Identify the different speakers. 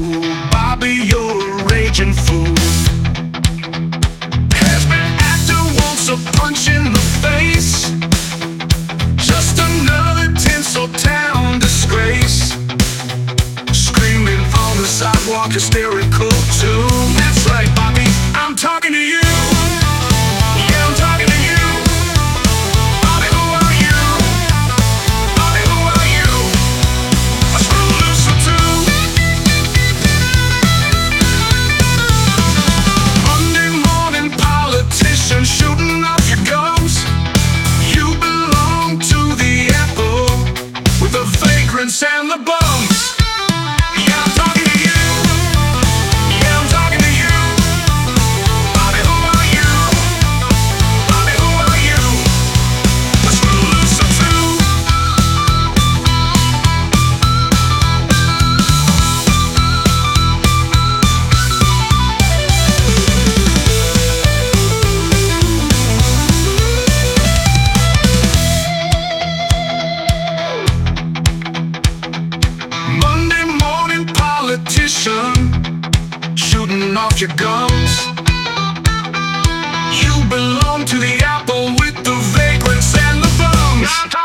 Speaker 1: cool. Bobby, you're a raging fool. Has-been actor wants a punch in the face. Just another Tinseltown disgrace. Screaming on the sidewalk, hysterical too. That's right, Bobby, I'm talking to you. Yeah, I'm talking to you. Bobby, who are you? Bobby, who are you? A screw loose or two. Monday morning politician shooting off your gums. You belong to the apple with the vagrants and the bums. Yeah, I'm talking to you. Yeah, I'm talking to you. Bobby, who are you? Bobby, who are you? A screw loose or two. Monday morning politician shooting off your gums. You belong to the apple with the vagrants and the bums.